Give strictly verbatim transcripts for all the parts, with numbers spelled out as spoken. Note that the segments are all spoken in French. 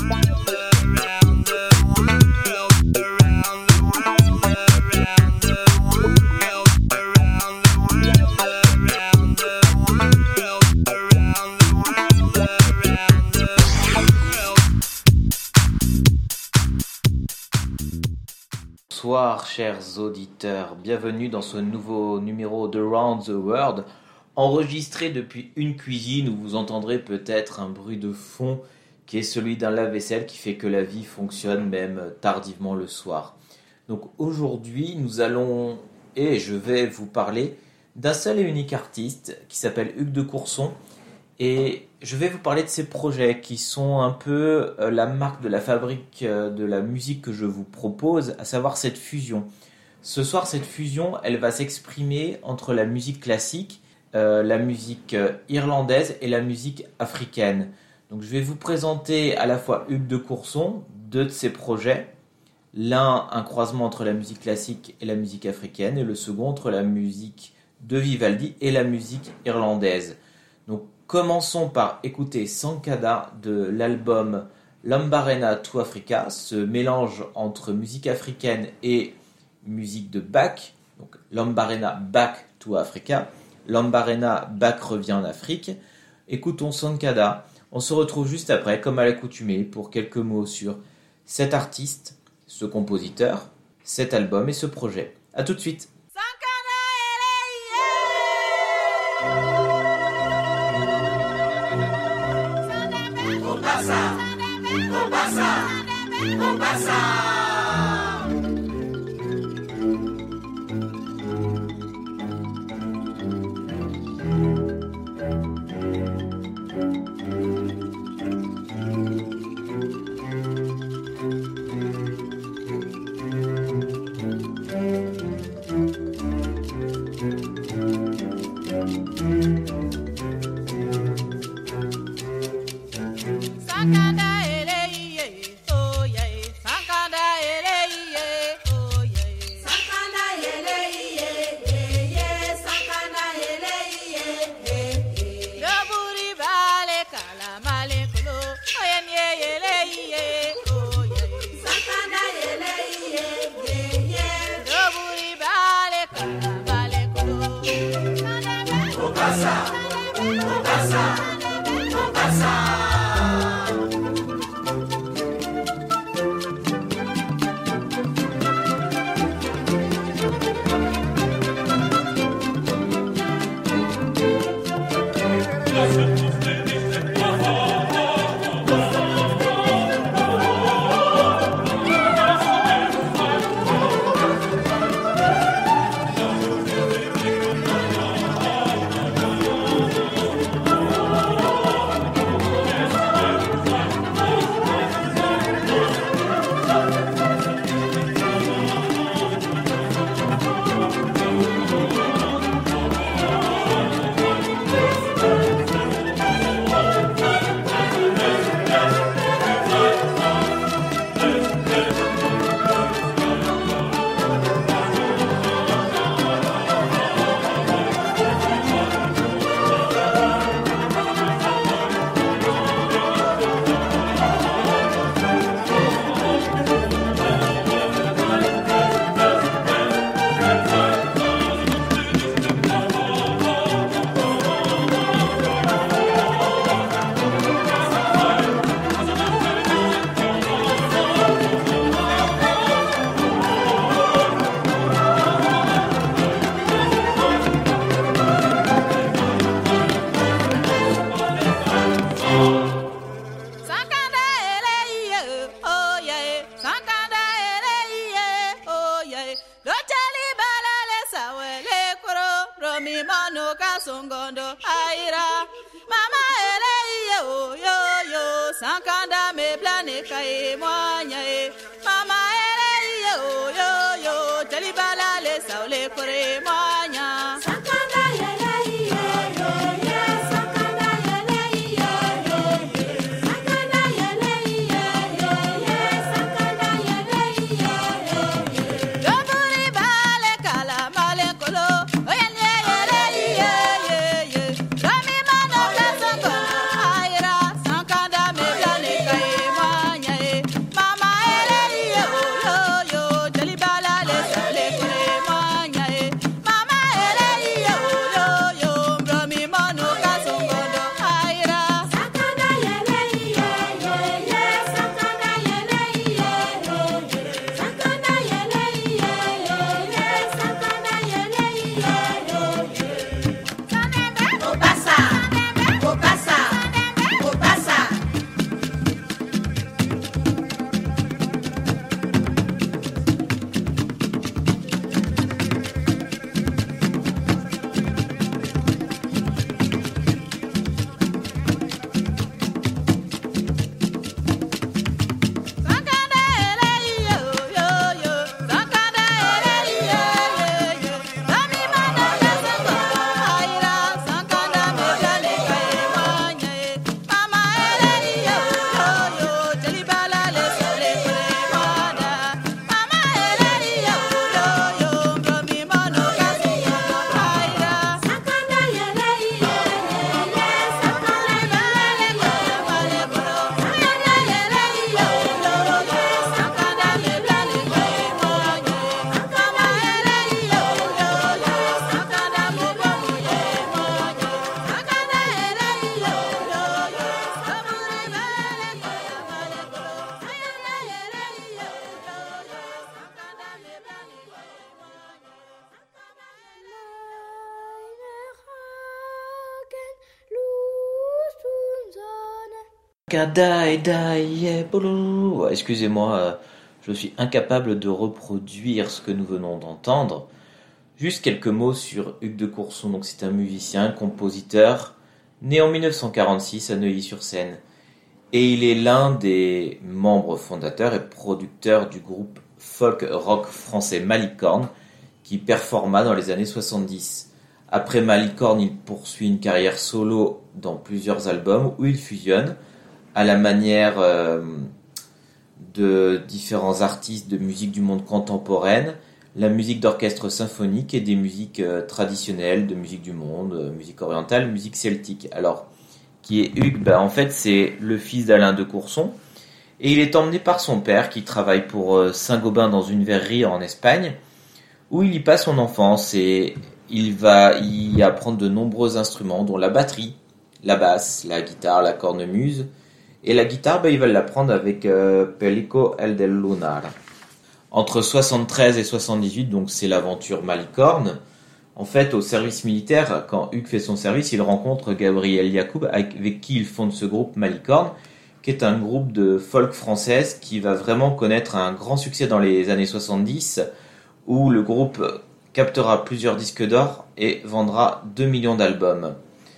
Bonsoir chers auditeurs, bienvenue dans ce nouveau numéro de Round the World, enregistré depuis une cuisine où vous entendrez peut-être un bruit de fond qui est celui d'un lave-vaisselle qui fait que la vie fonctionne même tardivement le soir. Donc aujourd'hui nous allons, et je vais vous parler d'un seul et unique artiste qui s'appelle Hugues de Courson, et je vais vous parler de ses projets qui sont un peu la marque de la fabrique de la musique que je vous propose, à savoir cette fusion. Ce soir, cette fusion, elle va s'exprimer entre la musique classique, euh, la musique irlandaise et la musique africaine. Donc je vais vous présenter à la fois Hugues de Courson, deux de ses projets. L'un, un croisement entre la musique classique et la musique africaine, et le second entre la musique de Vivaldi et la musique irlandaise. Donc commençons par écouter Sankada de l'album Lambarena to Africa, ce mélange entre musique africaine et musique de Bach. Donc Lambarena Back to Africa, Lambarena Bach revient en Afrique. Écoutons Sankada. On se retrouve juste après, comme à l'accoutumée, pour quelques mots sur cet artiste, ce compositeur, cet album et ce projet. A tout de suite. Manya Kadai dai ye bolou. Excusez-moi, euh, je suis incapable de reproduire ce que nous venons d'entendre. Juste quelques mots sur Hugues de Courson. Donc c'est un musicien, compositeur, né en mille neuf cent quarante-six à Neuilly-sur-Seine. Et il est l'un des membres fondateurs et producteurs du groupe folk rock français Malicorne, qui performa dans les années soixante-dix. Après Malicorne, il poursuit une carrière solo dans plusieurs albums où il fusionne, à la manière euh, de différents artistes de musique du monde contemporaine, la musique d'orchestre symphonique et des musiques euh, traditionnelles de musique du monde, euh, musique orientale, musique celtique. Alors, qui est Hugues, bah, en fait c'est le fils d'Alain de Courson, et il est emmené par son père qui travaille pour euh, Saint-Gobain dans une verrerie en Espagne, où il y passe son enfance et il va y apprendre de nombreux instruments, dont la batterie, la basse, la guitare, la cornemuse. Et la guitare, bah, il va l'apprendre avec euh, Pellico El del Lunar. Entre soixante-treize et soixante-dix-huit, donc c'est l'aventure Malicorne. En fait, au service militaire, quand Hugues fait son service, il rencontre Gabriel Yacoub, avec qui il fonde ce groupe Malicorne, qui est un groupe de folk française qui va vraiment connaître un grand succès dans les années soixante-dix, où le groupe captera plusieurs disques d'or et vendra deux millions d'albums.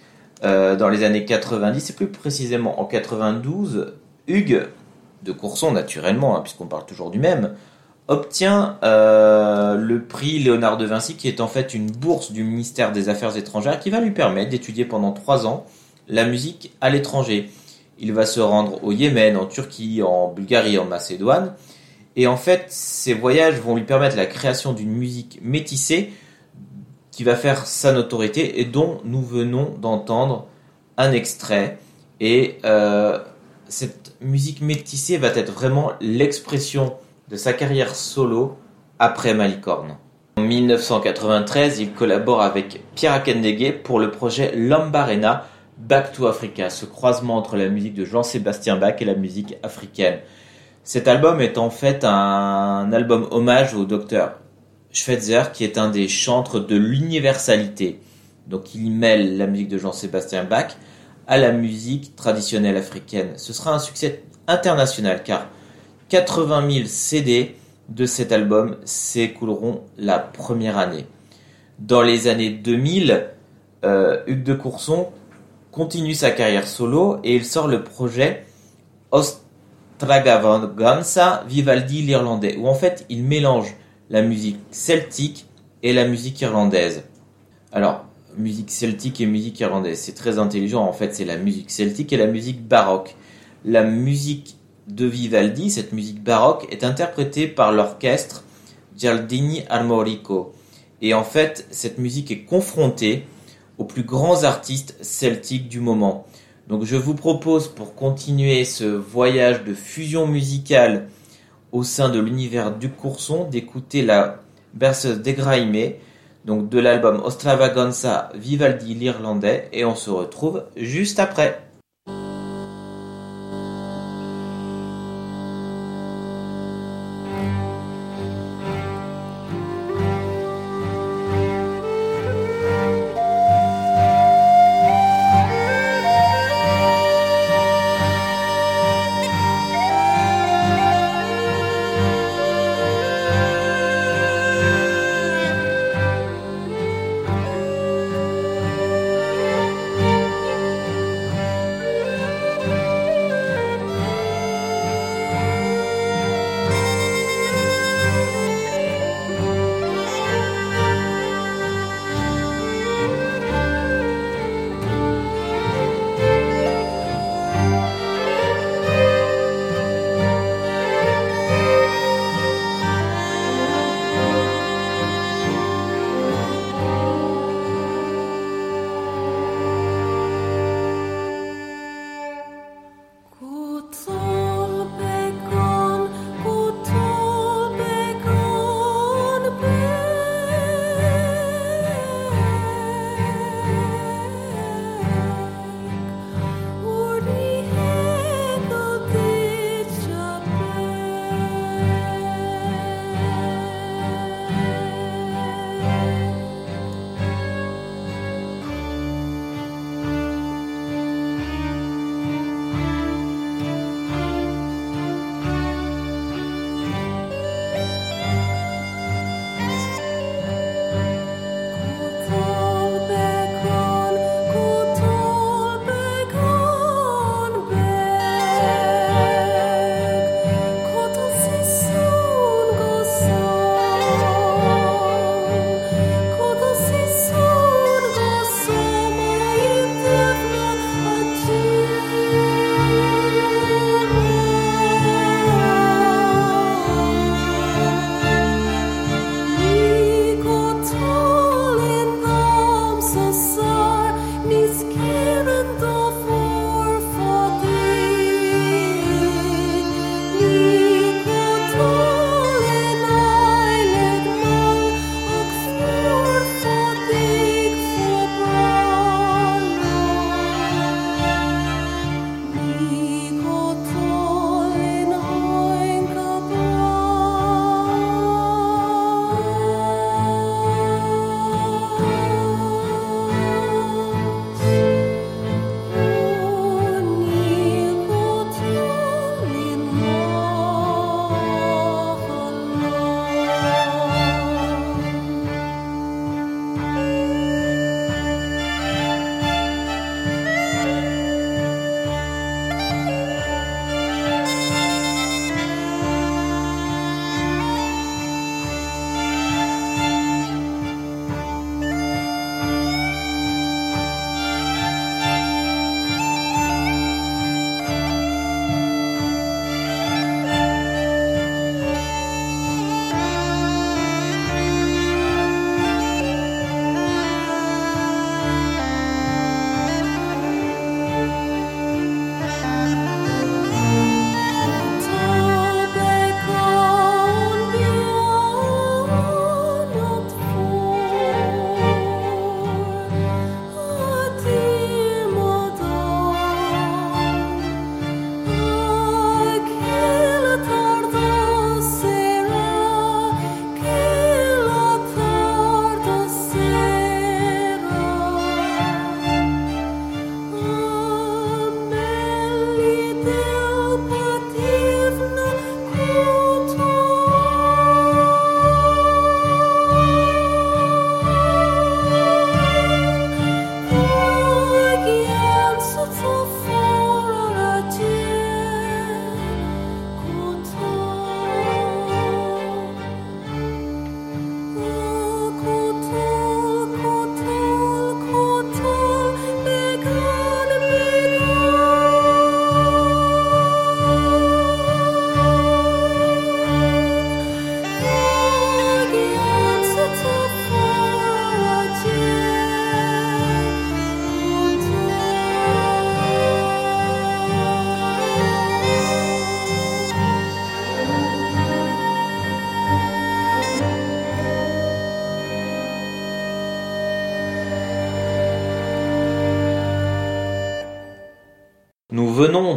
Euh, dans les années quatre-vingt-dix, et plus précisément en quatre-vingt-douze, Hugues, de Courson naturellement, hein, puisqu'on parle toujours du même, obtient euh, le prix Léonard de Vinci, qui est en fait une bourse du ministère des Affaires étrangères qui va lui permettre d'étudier pendant trois ans la musique à l'étranger. Il va se rendre au Yémen, en Turquie, en Bulgarie, en Macédoine. Et en fait, ces voyages vont lui permettre la création d'une musique métissée qui va faire sa notoriété et dont nous venons d'entendre un extrait. Et euh, cette musique métissée va être vraiment l'expression de sa carrière solo après Malicorne. En mille neuf cent quatre-vingt-treize, il collabore avec Pierre Akindele pour le projet Lambarena Back to Africa, ce croisement entre la musique de Jean-Sébastien Bach et la musique africaine. Cet album est en fait un album hommage au docteur Schweitzer, qui est un des chantres de l'universalité. Donc il mêle la musique de Jean-Sébastien Bach à la musique traditionnelle africaine. Ce sera un succès international car quatre-vingt mille C D de cet album s'écouleront la première année. Dans les années deux mille, euh, Hugues de Courson continue sa carrière solo et il sort le projet Ostravaganza Vivaldi l'Irlandais, où en fait il mélange la musique celtique et la musique irlandaise. Alors, musique celtique et musique irlandaise, c'est très intelligent, en fait c'est la musique celtique et la musique baroque. La musique de Vivaldi, cette musique baroque, est interprétée par l'orchestre Giardini Armorico. Et en fait, cette musique est confrontée aux plus grands artistes celtiques du moment. Donc je vous propose, pour continuer ce voyage de fusion musicale au sein de l'univers du Courson, d'écouter la berceuse d'Egraime, donc de l'album Ostravaganza Vivaldi l'Irlandais, et on se retrouve juste après.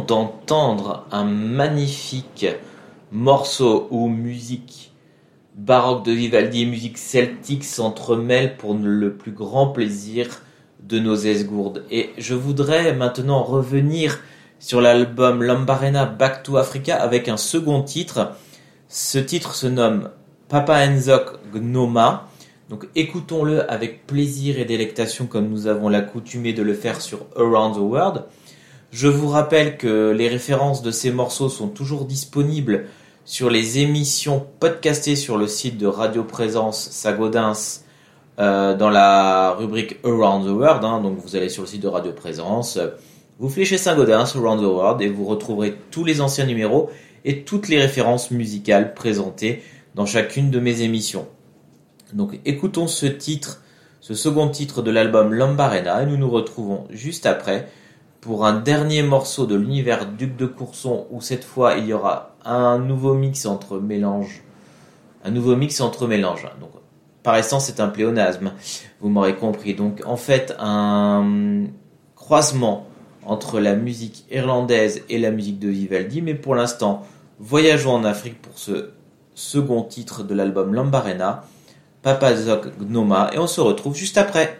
d'entendre un magnifique morceau où musique baroque de Vivaldi et musique celtique s'entremêlent pour le plus grand plaisir de nos esgourdes. Et je voudrais maintenant revenir sur l'album Lambarena Back to Africa avec un second titre. Ce titre se nomme Papa Nzok Gnoma. Donc écoutons-le avec plaisir et délectation comme nous avons l'accoutumé de le faire sur Around the World. Je vous rappelle que les références de ces morceaux sont toujours disponibles sur les émissions podcastées sur le site de Radio Présence Sagodins euh, dans la rubrique Around the World. Hein. Donc vous allez sur le site de Radio Présence, vous fléchez Sagodins, Around the World et vous retrouverez tous les anciens numéros et toutes les références musicales présentées dans chacune de mes émissions. Donc écoutons ce titre, ce second titre de l'album Lambarena et nous nous retrouvons juste après pour un dernier morceau de l'univers Duc de Courson où cette fois il y aura un nouveau mix entre mélange, un nouveau mix entre mélange. Donc par essence c'est un pléonasme, vous m'aurez compris. Donc en fait un croisement entre la musique irlandaise et la musique de Vivaldi, mais pour l'instant voyageons en Afrique pour ce second titre de l'album Lambarena, Papa Nzok Gnoma, et on se retrouve juste après.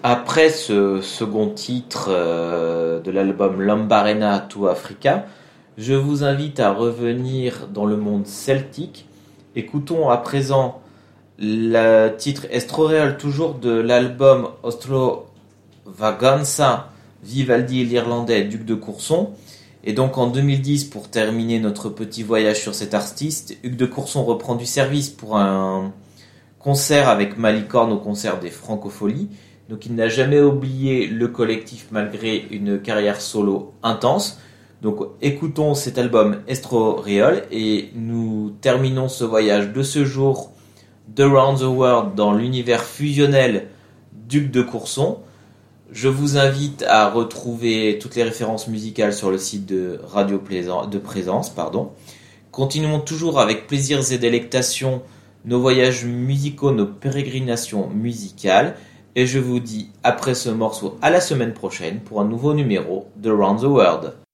après ce second titre euh, de l'album Lambarena to Africa, je vous invite à revenir dans le monde celtique. Écoutons à présent le titre Estroreal, toujours de l'album Ostrovaganza, Vivaldi l'Irlandais, duc de Courson. Et donc en deux mille dix, pour terminer notre petit voyage sur cet artiste, Hugues de Courson reprend du service pour un concert avec Malicorne au concert des Francopholies. Donc il n'a jamais oublié le collectif malgré une carrière solo intense. Donc écoutons cet album Estroreal et nous terminons ce voyage de ce jour d'Around the World dans l'univers fusionnel Duc de Courson. Je vous invite à retrouver toutes les références musicales sur le site de Radio Plaisance, de Présence. Pardon. Continuons toujours avec plaisirs et délectations nos voyages musicaux, nos pérégrinations musicales. Et je vous dis après ce morceau à la semaine prochaine pour un nouveau numéro de Around the World.